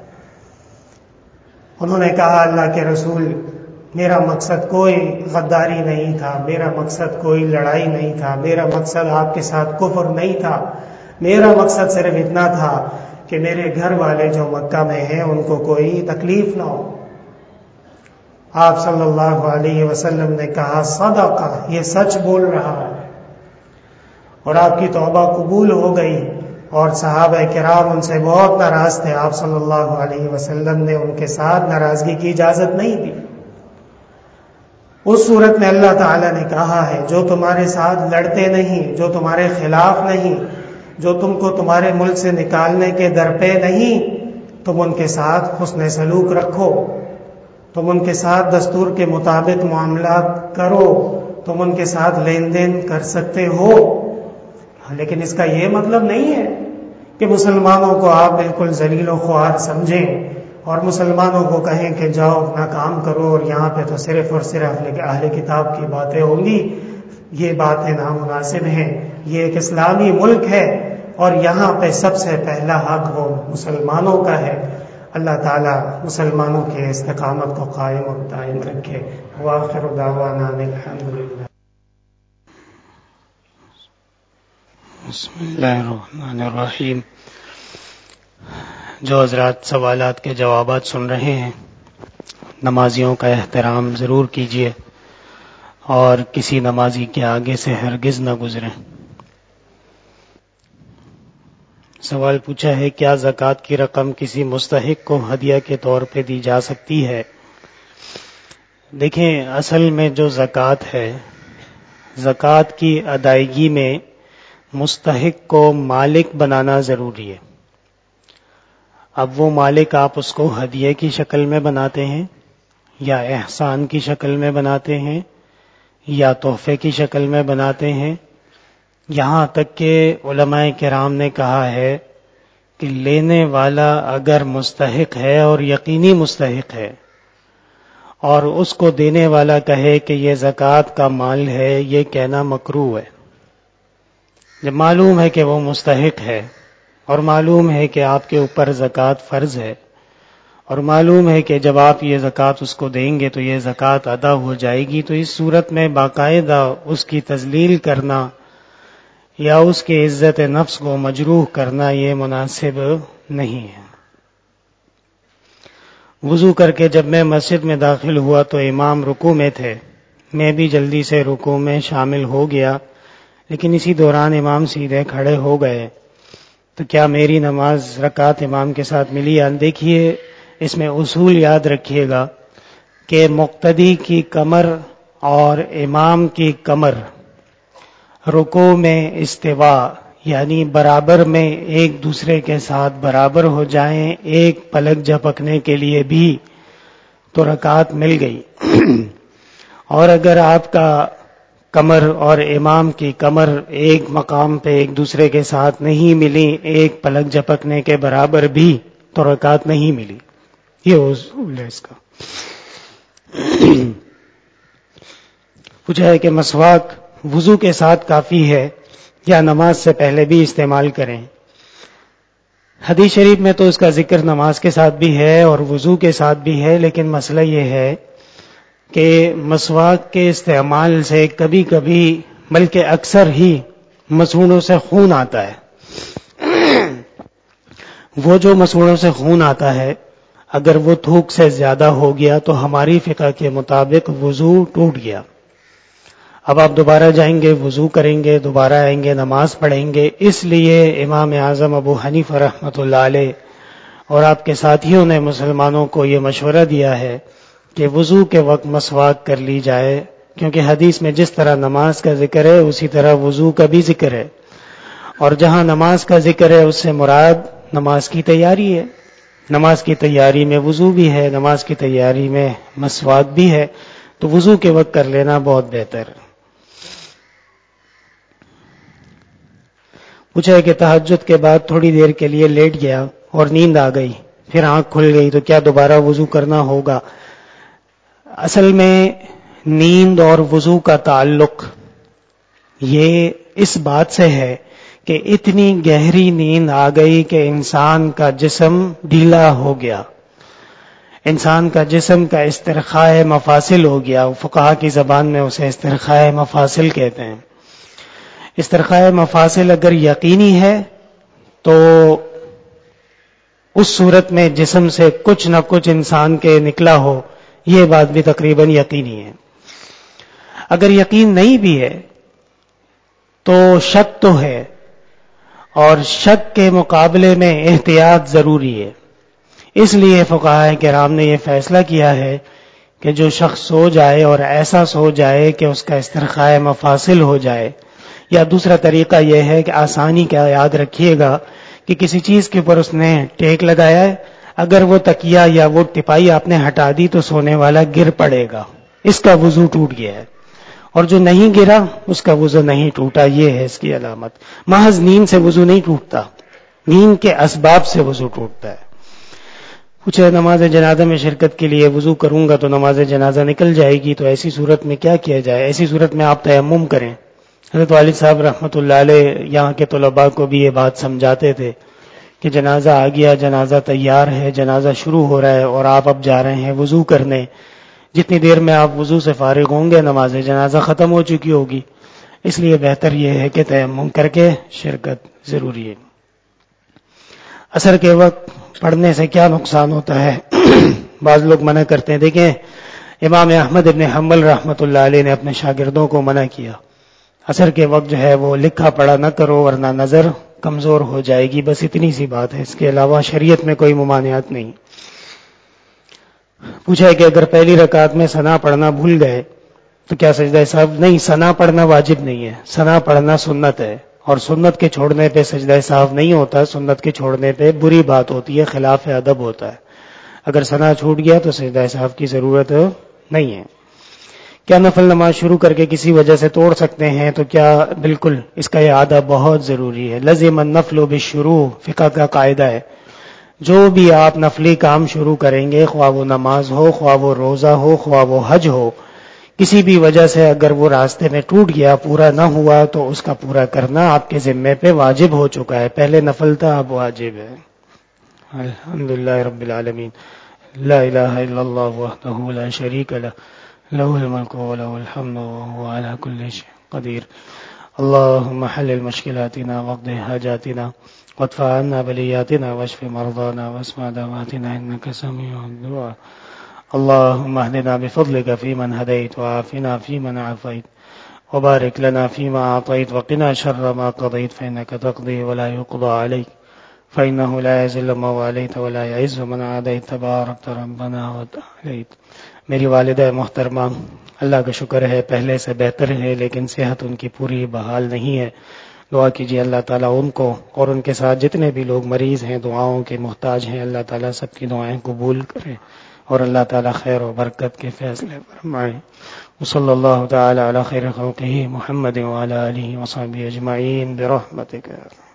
انہوں نے کہا، اللہ کے رسول، میرا مقصد کوئی غداری نہیں تھا، میرا مقصد کوئی لڑائی نہیں تھا، میرا مقصد آپ کے ساتھ کفر نہیں تھا، میرا مقصد صرف اتنا تھا کہ میرے گھر والے جو مکہ میں ہیں ان کو کوئی تکلیف نہ ہو۔ آپ صلی اللہ علیہ وسلم نے کہا، صدقہ، یہ سچ بول رہا ہے، اور آپ کی توبہ قبول ہو گئی۔ اور صحابہ کرام ان سے بہت ناراض تھے، آپ صلی اللہ علیہ وسلم نے ان کے ساتھ ناراضگی کی اجازت نہیں دی۔ اس صورت میں اللہ تعالیٰ نے کہا ہے، جو تمہارے ساتھ لڑتے نہیں، جو تمہارے خلاف نہیں، جو تم کو تمہارے ملک سے نکالنے کے درپے نہیں، تم ان کے ساتھ حسن سلوک رکھو، تم ان کے ساتھ دستور کے مطابق معاملات کرو، تم ان کے ساتھ لین دین کر سکتے ہو، لیکن اس کا یہ مطلب نہیں ہے کہ مسلمانوں کو آپ بالکل ذلیل و خوار سمجھیں اور مسلمانوں کو کہیں کہ جاؤ اپنا کام کرو اور یہاں پہ تو صرف اور صرف اہل کتاب کی باتیں ہوں گی، یہ باتیں نامناسب ہیں۔ یہ ایک اسلامی ملک ہے اور یہاں پہ سب سے پہلا حق وہ مسلمانوں کا ہے۔ اللہ تعالیٰ مسلمانوں کے استقامت کو قائم اور دائم رکھے۔ وآخر دعوانا الحمدللہ۔ بسم اللہ الرحمن الرحیم۔ جو حضرات سوالات کے جوابات سن رہے ہیں، نمازیوں کا احترام ضرور کیجیے اور کسی نمازی کے آگے سے ہرگز نہ گزریں۔ سوال پوچھا ہے، کیا زکوٰۃ کی رقم کسی مستحق کو ہدیہ کے طور پہ دی جا سکتی ہے؟ دیکھیں، اصل میں جو زکوٰۃ ہے، زکوٰۃ کی ادائیگی میں مستحق کو مالک بنانا ضروری ہے۔ اب وہ مالک آپ اس کو ہدیے کی شکل میں بناتے ہیں یا احسان کی شکل میں بناتے ہیں یا تحفے کی شکل میں بناتے ہیں، یہاں تک کہ علماء کرام نے کہا ہے کہ لینے والا اگر مستحق ہے اور یقینی مستحق ہے اور اس کو دینے والا کہے کہ یہ زکوٰۃ کا مال ہے، یہ کہنا مکروہ ہے۔ جب معلوم ہے کہ وہ مستحق ہے اور معلوم ہے کہ آپ کے اوپر زکوٰۃ فرض ہے اور معلوم ہے کہ جب آپ یہ زکوٰۃ اس کو دیں گے تو یہ زکوٰۃ ادا ہو جائے گی، تو اس صورت میں باقاعدہ اس کی تذلیل کرنا یا اس کی عزت نفس کو مجروح کرنا یہ مناسب نہیں ہے۔ وضو کر کے جب میں مسجد میں داخل ہوا تو امام رکوع میں تھے، میں بھی جلدی سے رکوع میں شامل ہو گیا، لیکن اسی دوران امام سیدھے کھڑے ہو گئے، تو کیا میری نماز رکعت امام کے ساتھ ملی؟ دیکھیے، اس میں اصول یاد رکھیے گا کہ مقتدی کی کمر اور امام کی کمر رکوع میں استوا، یعنی برابر میں ایک دوسرے کے ساتھ برابر ہو جائیں ایک پلک جھپکنے کے لیے بھی تو رکعت مل گئی۔ اور اگر آپ کا کمر اور امام کی کمر ایک مقام پہ ایک دوسرے کے ساتھ نہیں ملی ایک پلک جھپکنے کے برابر بھی تو رکعت نہیں ملی۔ یہ اصول ہے اس کا۔ پوچھا ہے کہ مسواک وضو کے ساتھ کافی ہے یا نماز سے پہلے بھی استعمال کریں؟ حدیث شریف میں تو اس کا ذکر نماز کے ساتھ بھی ہے اور وضو کے ساتھ بھی ہے، لیکن مسئلہ یہ ہے کہ مسواک کے استعمال سے کبھی کبھی بلکہ اکثر ہی مسوڑوں سے خون آتا ہے۔ وہ جو مسوڑوں سے خون آتا ہے اگر وہ تھوک سے زیادہ ہو گیا تو ہماری فقہ کے مطابق وضو ٹوٹ گیا۔ اب آپ دوبارہ جائیں گے، وضو کریں گے، دوبارہ آئیں گے، نماز پڑھیں گے۔ اس لیے امام اعظم ابو حنیفہ رحمۃ اللہ علیہ اور آپ کے ساتھیوں نے مسلمانوں کو یہ مشورہ دیا ہے کہ وضو کے وقت مسواک کر لی جائے، کیونکہ حدیث میں جس طرح نماز کا ذکر ہے اسی طرح وضو کا بھی ذکر ہے، اور جہاں نماز کا ذکر ہے اس سے مراد نماز کی تیاری ہے۔ نماز کی تیاری میں وضو بھی ہے، نماز کی تیاری میں مسواک بھی ہے، تو وضو کے وقت کر لینا بہت بہتر ہے۔ پوچھا ہے کہ تہجد کے بعد تھوڑی دیر کے لیے لیٹ گیا اور نیند آ گئی، پھر آنکھ کھل گئی تو کیا دوبارہ وضو کرنا ہوگا؟ اصل میں نیند اور وضو کا تعلق یہ اس بات سے ہے کہ اتنی گہری نیند آ گئی کہ انسان کا جسم ڈھیلا ہو گیا، انسان کا جسم کا استرخاء مفاصل ہو گیا۔ فقہا کی زبان میں اسے استرخاء مفاصل کہتے ہیں۔ استرخاء مفاصل اگر یقینی ہے تو اس صورت میں جسم سے کچھ نہ کچھ انسان کے نکلا ہو، یہ بات بھی تقریباً یقینی ہے۔ اگر یقین نہیں بھی ہے تو شک تو ہے، اور شک کے مقابلے میں احتیاط ضروری ہے۔ اس لیے فقہاء کرام نے یہ فیصلہ کیا ہے کہ جو شخص سو جائے اور ایسا سو جائے کہ اس کا استرخاء مفاصل ہو جائے، یا دوسرا طریقہ یہ ہے کہ آسانی کا یاد رکھیے گا کہ کسی چیز کے اوپر اس نے ٹیک لگایا ہے، اگر وہ تکیہ یا وہ ٹپائی آپ نے ہٹا دی تو سونے والا گر پڑے گا، اس کا وضو ٹوٹ گیا ہے۔ اور جو نہیں گرا اس کا وضو نہیں ٹوٹا، یہ ہے اس کی علامت۔ محض نیند سے وضو نہیں ٹوٹتا، نیند کے اسباب سے وضو ٹوٹتا ہے۔ پوچھے نماز جنازہ میں شرکت کے لیے وضو کروں گا تو نماز جنازہ نکل جائے گی، تو ایسی صورت میں کیا کیا جائے؟ ایسی صورت میں آپ تیمم کریں۔ حضرت والد صاحب رحمۃ اللہ علیہ یہاں کے طلباء کو بھی یہ بات سمجھاتے تھے کہ جنازہ آ گیا، جنازہ تیار ہے، جنازہ شروع ہو رہا ہے اور آپ اب جا رہے ہیں وضو کرنے، جتنی دیر میں آپ وضو سے فارغ ہوں گے نماز جنازہ ختم ہو چکی ہوگی، اس لیے بہتر یہ ہے کہ تیمم کر کے شرکت ضروری ہے۔ عصر کے وقت پڑھنے سے کیا نقصان ہوتا ہے؟ بعض لوگ منع کرتے ہیں۔ دیکھیں امام احمد ابن حنبل رحمۃ اللہ علیہ نے اپنے شاگردوں کو منع کیا، عصر کے وقت جو ہے وہ لکھا پڑھا نہ کرو ورنہ نظر کمزور ہو جائے گی، بس اتنی سی بات ہے، اس کے علاوہ شریعت میں کوئی ممانعت نہیں۔ پوچھا ہے کہ اگر پہلی رکعت میں ثنا پڑھنا بھول گئے تو کیا سجدہ سہو؟ نہیں، ثنا پڑھنا واجب نہیں ہے، ثنا پڑھنا سنت ہے، اور سنت کے چھوڑنے پہ سجدہ سہو نہیں ہوتا، سنت کے چھوڑنے پہ بری بات ہوتی ہے، خلاف ادب ہوتا ہے۔ اگر ثنا چھوٹ گیا تو سجدہ سہو کی ضرورت نہیں ہے۔ کیا نفل نماز شروع کر کے کسی وجہ سے توڑ سکتے ہیں؟ تو کیا بالکل، اس کا اعادہ بہت ضروری ہے۔ لزم النفل بالشروع فقہ کا قاعدہ ہے، جو بھی آپ نفلی کام شروع کریں گے، خواہ وہ نماز ہو، خواہ وہ روزہ ہو، خواہ وہ حج ہو، کسی بھی وجہ سے اگر وہ راستے میں ٹوٹ گیا، پورا نہ ہوا، تو اس کا پورا کرنا آپ کے ذمے پہ واجب ہو چکا ہے، پہلے نفل تھا اب واجب ہے۔ الحمدللہ رب العالمین، لا الہ الا اللہ وحدہ لا شریک لہ، لہ الملک ولہ الحمد وهو على كل شيء قدیر۔ اللهم حلل مشکلاتنا واقض حاجاتنا وادفع عنا بلیاتنا واشف مرضانا واسمع دعواتنا انك سميع الدعاء۔ اللهم اهدنا بفضلك فيمن هديت وعافنا فيمن عافيت وبارك لنا فيما أعطيت وقنا شر ما قضيت فإنك تقضي ولا يقضى عليك فإنه لا يذل من واليت ولا يعز من عاديت تبارك ربنا وتعاليت۔ میری والدہ محترمہ، اللہ کا شکر ہے پہلے سے بہتر ہے، لیکن صحت ان کی پوری بحال نہیں ہے۔ دعا کیجیے اللہ تعالیٰ ان کو اور ان کے ساتھ جتنے بھی لوگ مریض ہیں، دعاؤں کے محتاج ہیں، اللہ تعالیٰ سب کی دعائیں قبول کرے اور اللہ تعالیٰ خیر و برکت کے فیصلے فرمائے۔ وصلی اللہ تعالیٰ علی خیر خلقہ محمد وعلی آلہ وصحبہ اجمعین برحمتک۔